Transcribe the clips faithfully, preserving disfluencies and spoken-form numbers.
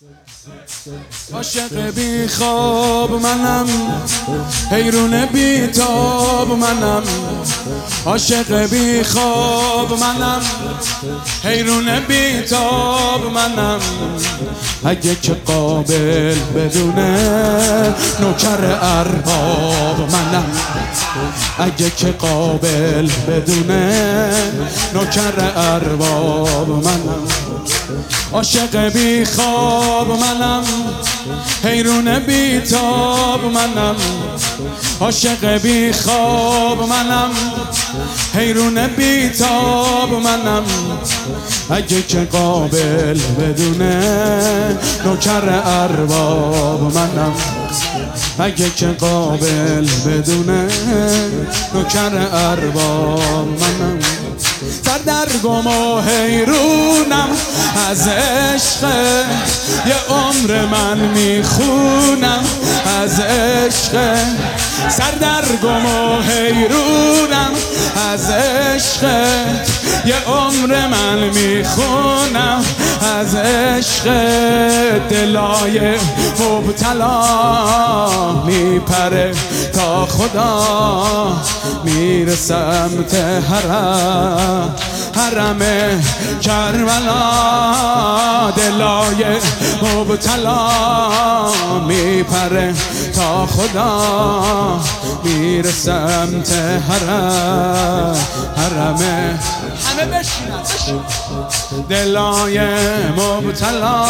عاشق بی خواب منم، حیرون بی تاب منم. عاشق بی خواب منم، حیرون بی تاب منم. اگه که قابل بدونه نوکر ارباب منم. اگه که قابل بدونه نوکر ارباب منم. عاشق بی خواب منم، حیرون بی تاب منم. عاشق بی خواب منم، حیرون بی تاب منم. اگه که قابل بدونه نوکر ارباب منم. اگه که قابل بدونه نوکر ارباب منم. سردرگم و حیرونم از عشق، یه عمر من میخونم از عشق. سردرگم و حیرونم از عشق، یه عمر من میخونم از عشق. دلای مبتلا میپره تا خدا میره سمت حرم، حرم کربلا. دلای مبتلا میپره تا خدا میره سمت حرم، حرم. همه بشینن. دلای مبتلا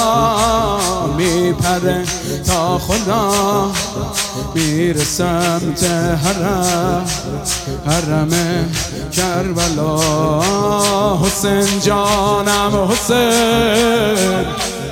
میپره تا خدا میره سمت حرم، حرم کربلا. حسین جانم حسین،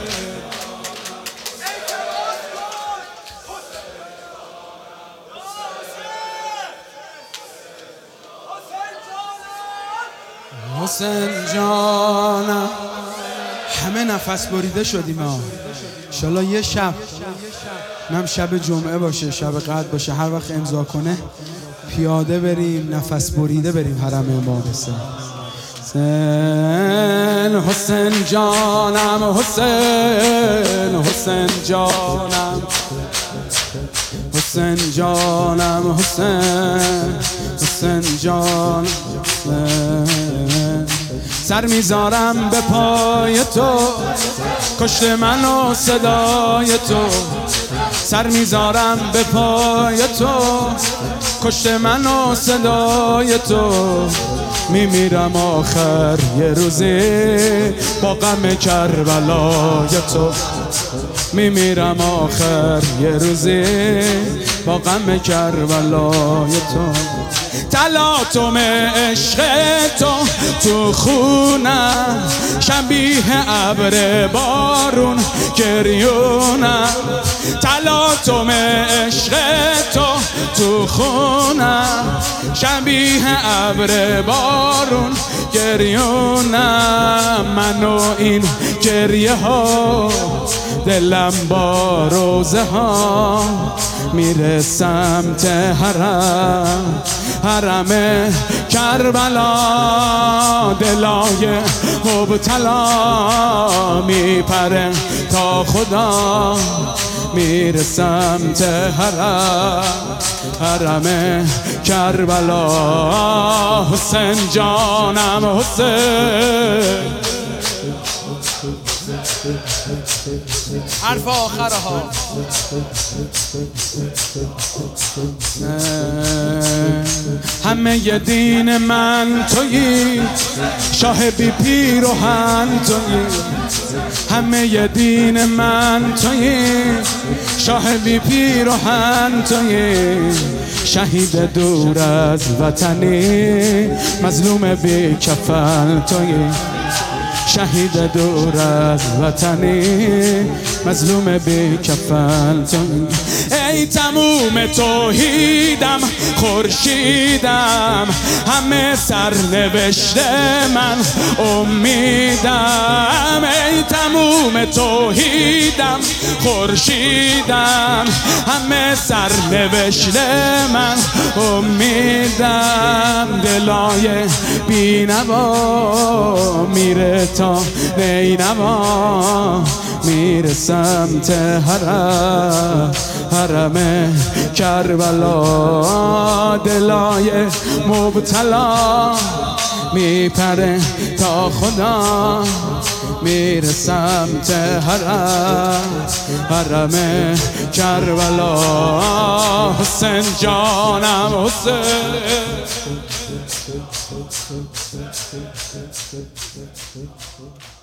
حسین جانم. همه نفس بریده شدیم ها. انشالله یه شب، نم شب جمعه باشه، شب قدر باشه، هر وقت امضا کنه پیاده بریم نفس بریده بریم حرم امام حسین. حسین حسین جانم حسین، حسین جانم حسین جانم حسین، حسین جان حسین. سر میذارم به پای تو، کشت من و صدای تو. سر میذارم به پای تو، کشت من و صدای تو. میمیرم آخر یه روزی با غم کربلای تو. میمیرم آخر یه روزی با غم کربلای تو. تلاطم عشق تو تو خونم، شبیه ابر بارون گریونم. تلاطم عشق تو تو خونم، شبیه ابر بارون گریونم. من و این گریه ها، دلم با روزه ها میره سمت حرم، حرم کربلا. دلای مبتلا میپره تا خدا میره سمت حرم، حرم کربلا. حسین جانم حسین. حرف آخره ها. همه ی دین من تویی، شاه بی پیروهن تویی. همه ی دین من تویی، شاه بی پیروهن تویی. شهید دور از وطنی، مظلوم بی کفن تویی. شهید دور از وطنی، مظلوم بی کفن تویی. ای تموم توحیدم خورشیدم، همه سرنوشت من امیدم. ای تموم توحیدم خورشیدم، همه سرنوشت من امیدم. دلای بینوا میره تا نینوا، میره سمت حرم حرم کربلا دلای مبتلا میپره تا خدا میره سمت حرم حرم کربلا حسین جانم حسین